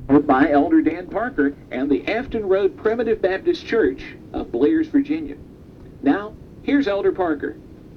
by Elder Dan Parker and the Afton Road Primitive Baptist Church of Blairs, Virginia. Now, here's Elder Parker.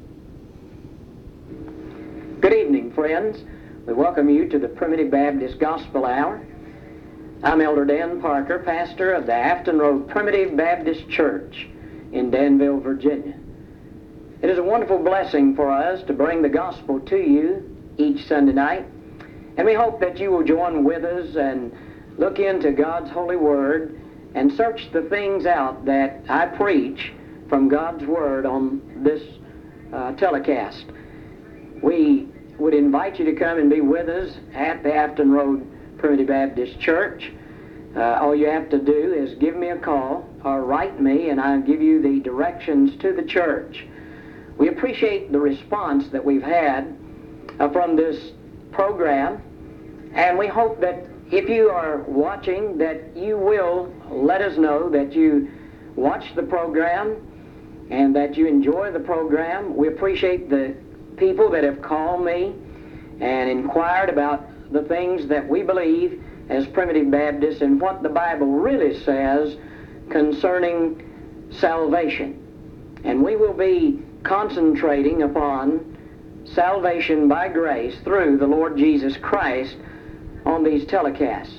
Good evening, friends. We welcome you to the Primitive Baptist Gospel Hour. I'm Elder Dan Parker, pastor of the Afton Road Primitive Baptist Church in Danville, Virginia. It is a wonderful blessing for us to bring the gospel to you each Sunday night, and we hope that you will join with us and look into God's holy word and search the things out that I preach from God's word on this telecast. We would invite you to come and be with us at the Afton Road Primitive Baptist Church. All you have to do is give me a call or write me, and I'll give you the directions to the church. We appreciate the response that we've had from this program, and we hope that if you are watching, that you will let us know that you watch the program and that you enjoy the program. We appreciate the people that have called me and inquired about the things that we believe as Primitive Baptists and what the Bible really says concerning salvation. And we will be concentrating upon salvation by grace through the Lord Jesus Christ on these telecasts.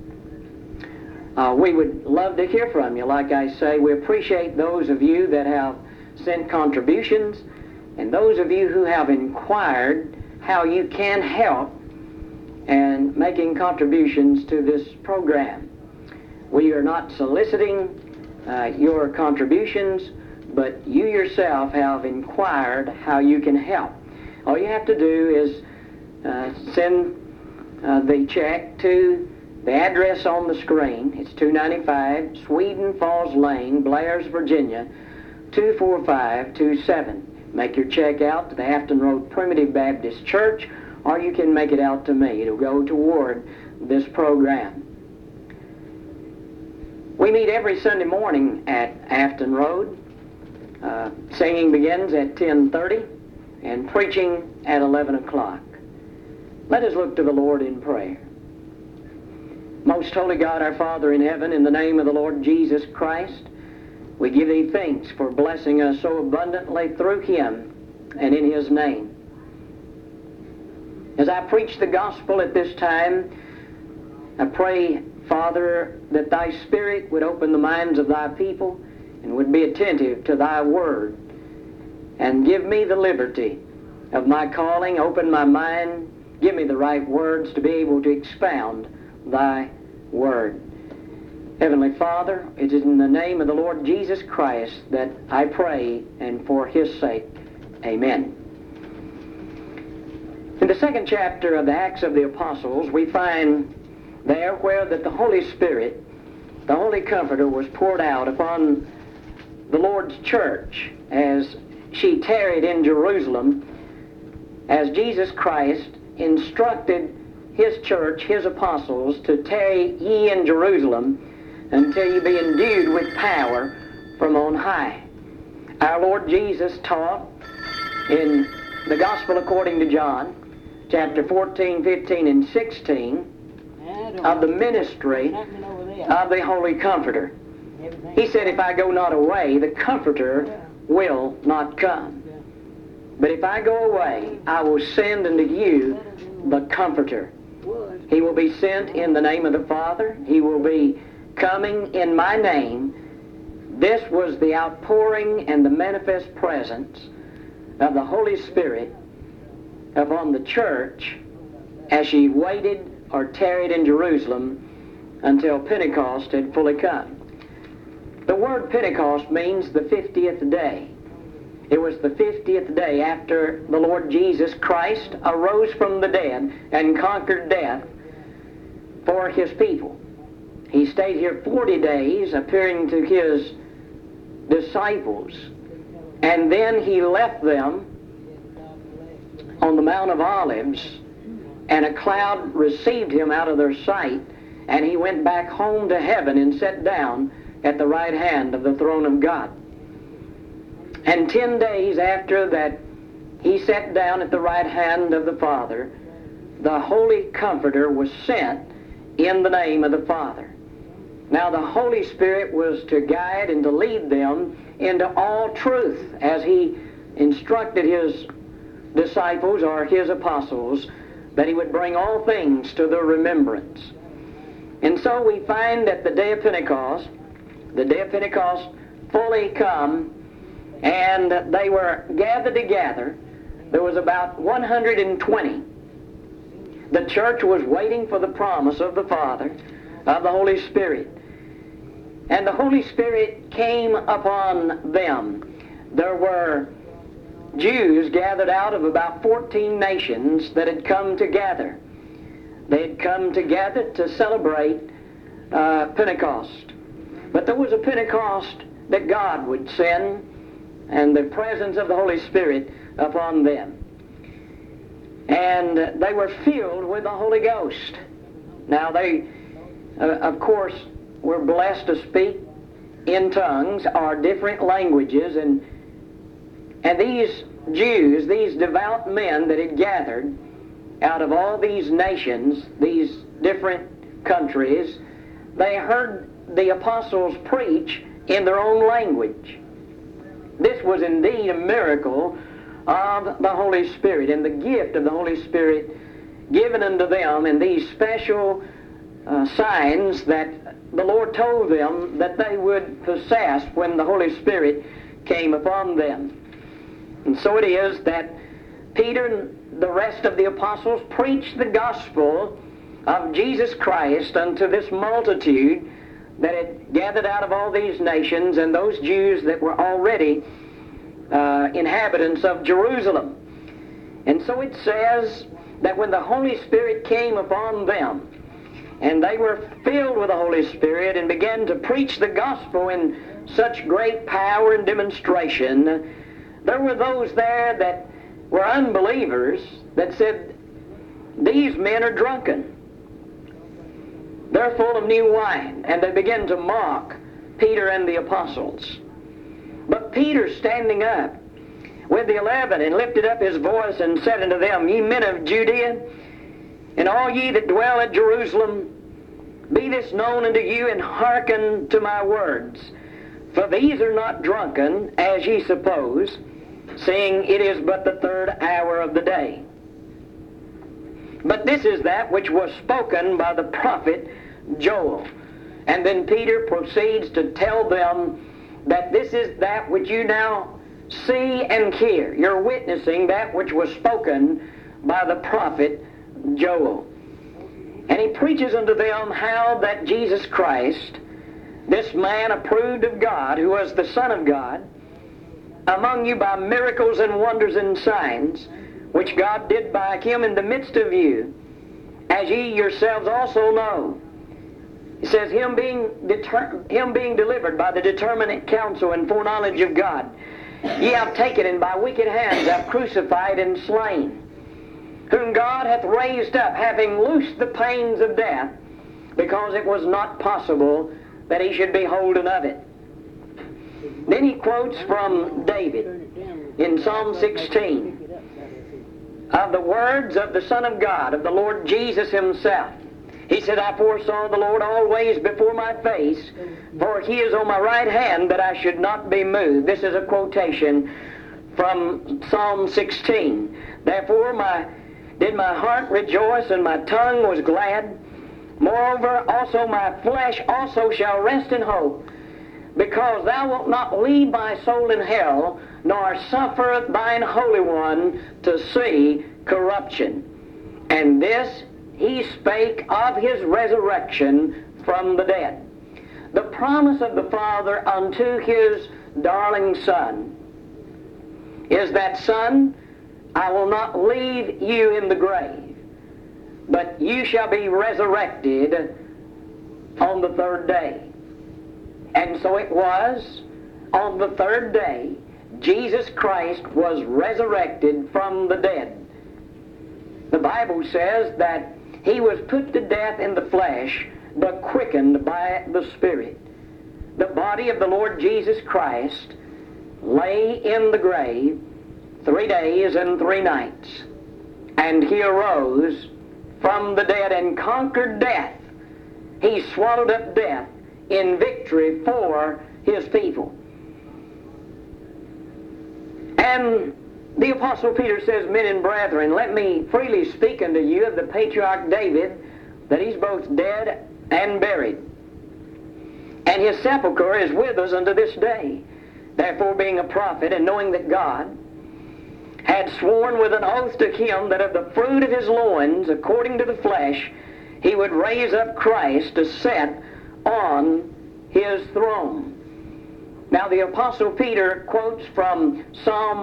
We would love to hear from you. Like I say, we appreciate those of you that have sent contributions and those of you who have inquired how you can help and making contributions to this program. We are not soliciting your contributions, but you yourself have inquired how you can help. All you have to do is send the check to the address on the screen. It's 295 Sweden Falls Lane, Blairs, Virginia, 24527. Make your check out to the Afton Road Primitive Baptist Church, or you can make it out to me. It'll go toward this program. We meet every Sunday morning at Afton Road. Singing begins at 10:30 and preaching at 11 o'clock. Let us look to the Lord in prayer. Most holy God, our Father in heaven, in the name of the Lord Jesus Christ, we give Thee thanks for blessing us so abundantly through Him and in His name. As I preach the gospel at this time, I pray, Father, that Thy Spirit would open the minds of Thy people and would be attentive to Thy word, and give me the liberty of my calling, open my mind, give me the right words to be able to expound Thy word. Heavenly Father, it is in the name of the Lord Jesus Christ that I pray, and for His sake, amen. In the second chapter of the Acts of the Apostles, we find there where that the Holy Spirit, the Holy Comforter, was poured out upon the Lord's church as she tarried in Jerusalem, as Jesus Christ instructed His church, His apostles, to tarry ye in Jerusalem until you be endued with power from on high. Our Lord Jesus taught in the Gospel according to John, chapter 14, 15, and 16, of the ministry of the Holy Comforter. He said, if I go not away, the Comforter will not come. But if I go away, I will send unto you the Comforter. He will be sent in the name of the Father. He will be coming in my name. This was the outpouring and the manifest presence of the Holy Spirit upon the church as she waited or tarried in Jerusalem until Pentecost had fully come. The word Pentecost means the 50th day. It was the 50th day after the Lord Jesus Christ arose from the dead and conquered death for His people. He stayed here 40 days appearing to His disciples, and then He left them on the Mount of Olives, and a cloud received Him out of their sight, and He went back home to heaven and sat down at the right hand of the throne of God. And 10 days after that He sat down at the right hand of the Father, the Holy Comforter was sent in the name of the Father. Now the Holy Spirit was to guide and to lead them into all truth as He instructed His disciples or His apostles that He would bring all things to their remembrance. And so we find that the day of Pentecost fully come, and they were gathered together. There was about 120. The church was waiting for the promise of the Father, of the Holy Spirit. And the Holy Spirit came upon them. There were Jews gathered out of about 14 nations that had come together. They had come together to celebrate Pentecost. But there was a Pentecost that God would send, and the presence of the Holy Spirit upon them. And they were filled with the Holy Ghost. Now they, of course, were blessed to speak in tongues or different languages, and these Jews, these devout men that had gathered out of all these nations, these different countries, they heard the apostles preach in their own language. This was indeed a miracle of the Holy Spirit and the gift of the Holy Spirit given unto them in these special signs that the Lord told them that they would possess when the Holy Spirit came upon them. And so it is that Peter and the rest of the apostles preached the gospel of Jesus Christ unto this multitude that had gathered out of all these nations and those Jews that were already inhabitants of Jerusalem. And so it says that when the Holy Spirit came upon them, and they were filled with the Holy Spirit and began to preach the gospel in such great power and demonstration, there were those there that were unbelievers that said, "These men are drunken. They're full of new wine." And they began to mock Peter and the apostles. But Peter, standing up with the 11, and lifted up his voice and said unto them, "Ye men of Judea, and all ye that dwell at Jerusalem, be this known unto you, and hearken to my words. For these are not drunken, as ye suppose, seeing it is but the 3rd hour of the day. But this is that which was spoken by the prophet Joel." And then Peter proceeds to tell them that this is that which you now see and hear. You're witnessing that which was spoken by the prophet Joel. And he preaches unto them how that Jesus Christ, this man approved of God, who was the Son of God, among you by miracles and wonders and signs, which God did by him in the midst of you, as ye yourselves also know. He says, him being delivered by the determinate counsel and foreknowledge of God, ye have taken, and by wicked hands have crucified and slain, whom God hath raised up, having loosed the pains of death, because it was not possible that he should be holden of it. Then he quotes from David in Psalm 16 of the words of the Son of God, of the Lord Jesus himself. He said, "I foresaw the Lord always before my face, for he is on my right hand, that I should not be moved." This is a quotation from Psalm 16. "Therefore did my heart rejoice, and my tongue was glad. Moreover, also my flesh also shall rest in hope, because thou wilt not leave my soul in hell, nor suffer thine Holy One to see corruption." And this he spake of his resurrection from the dead. The promise of the Father unto his darling Son is that, "Son, I will not leave you in the grave, but you shall be resurrected on the 3rd day." And so it was on the 3rd day, Jesus Christ was resurrected from the dead. The Bible says that he was put to death in the flesh, but quickened by the Spirit. The body of the Lord Jesus Christ lay in the grave 3 days and 3 nights. And he arose from the dead and conquered death He swallowed up death in victory for His people. And the Apostle Peter says, "Men and brethren, let me freely speak unto you of the patriarch David, that he's both dead and buried. And his sepulchre is with us unto this day. Therefore, being a prophet, and knowing that God had sworn with an oath to him that of the fruit of his loins, according to the flesh, he would raise up Christ to sit on his throne." Now the Apostle Peter quotes from Psalm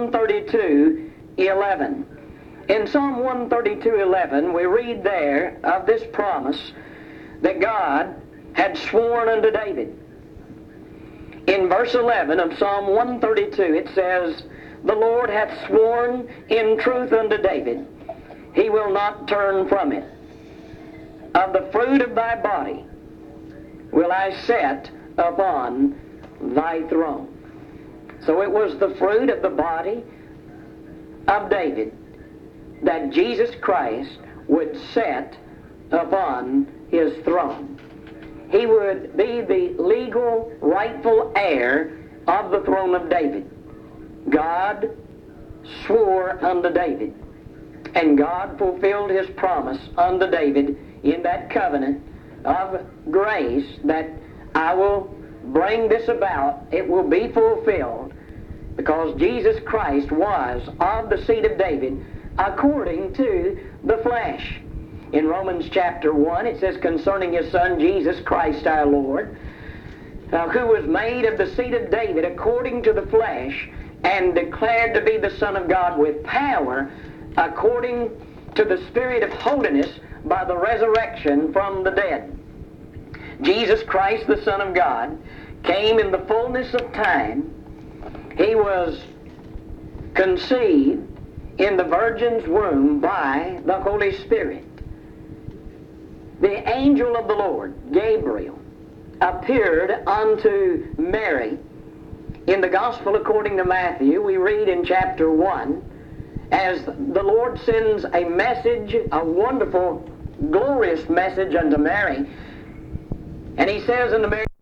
132:11. In Psalm 132:11 we read there of this promise that God had sworn unto David. In verse 11 of Psalm 132 it says, "The Lord hath sworn in truth unto David, he will not turn from it. Of the fruit of thy body will I set upon thy throne." So it was the fruit of the body of David that Jesus Christ would set upon his throne. He would be the legal, rightful heir of the throne of David. God swore unto David, and God fulfilled His promise unto David in that covenant of grace that I will bring this about. It will be fulfilled because Jesus Christ was of the seed of David according to the flesh. In Romans chapter 1 it says concerning His Son Jesus Christ our Lord, who was made of the seed of David according to the flesh, and declared to be the Son of God with power according to the Spirit of holiness by the resurrection from the dead. Jesus Christ, the Son of God, came in the fullness of time. He was conceived in the Virgin's womb by the Holy Spirit. The angel of the Lord, Gabriel, appeared unto Mary. In the Gospel according to Matthew, we read in chapter 1, as the Lord sends a message, a wonderful, glorious message unto Mary, and He says unto Mary,